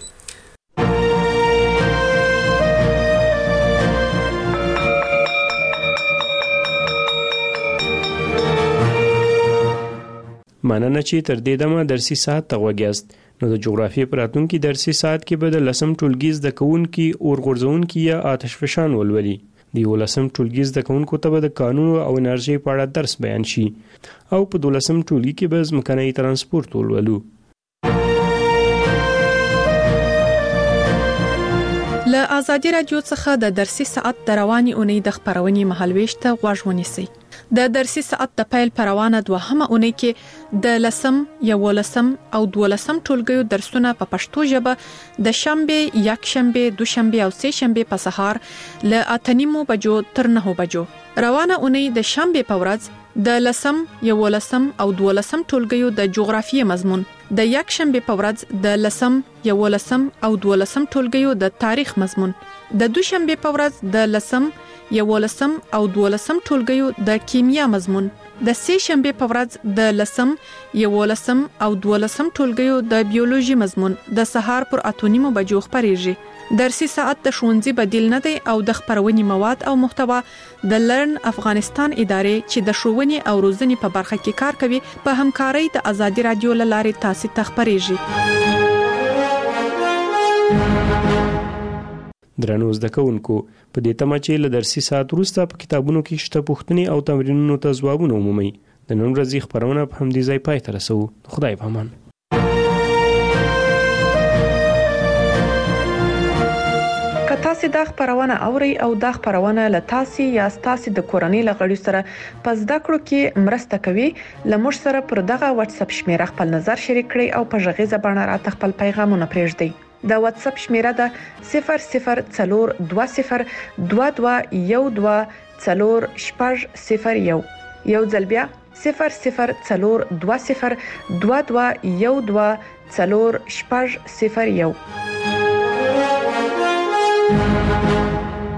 مننه چې تر دې دمه درسي ساعت ته غوږ یاست. نو د جغرافیې په راتلونکي درسي ساعت کې به د 10م ټولګي زده کوونکي اور غورځونکي یا آتش فشان ولولي. د 11م ټولګي زده کوونکو ته به د قانون او انرژي په اړه درس بیان شي او په 12م ټولګي کې به ځمکنی ترانسپورت ولولو. له آزادي رادیو څخه د درسي ساعت د رواني اونۍ د خبرونې مهالويش ته غوږ ونیسئ. د درسي ساعت د پیل پروانه دوهمه اونۍ کې د 10م، 11م او 12م ټولګیو درسونه په پښتو ژبه د شنبه، یکشنبه، دوشنبه او سه شنبه په سهار له 8:30 بجو تر 9 بجو. روانه اونۍ د شنبه په ورځ د 10م، 11م او 12م ټولګیو د جغرافیې مضمون، د یکشنبه په ورځ د 10م، 11م او 12م ټولګیو د تاریخ مضمون، د دوشنبه په ورځ د 10م، 11 او 12 ټولګیو د کیمیا مضمون د سه شنبه په ورځ د 11 او 12 ټولګیو د بیولوژي مضمون د سهار پر 8:30 بجو خبريږي درسي ساعت د ښوونځي بدیل نه دی او د خبرونې مواد او محتوا د لرن افغانستان ادارې چې د ښوونې او روزنې په برخه کې کار کوي په همکارۍ د ازادي رادیو لارې تاسو ته خبريږي. درنو زده کوونکو په دې تمه چې له درسي ساعت وروسته په کتابونو کې شته پوښتنې او تمرینونو ته ځوابونه ومومئ. د نن ورځې خبرونه په همدې ځای پای ته رسوو. خدای په امان. که تاسو د خبرونه اوري او د خبرونه له تاسو یا تاسو د کورنۍ لغړي سره په زده کړو کې مرسته کوي لمر سره پر دغه واتس اپ شمیره خپل نظر شریک کړئ او په ژغې زبانه را خپل پیغامونه پرېږدئ. د واتس اپ شمیره د 004212124001 یو ځل بیا 004212124001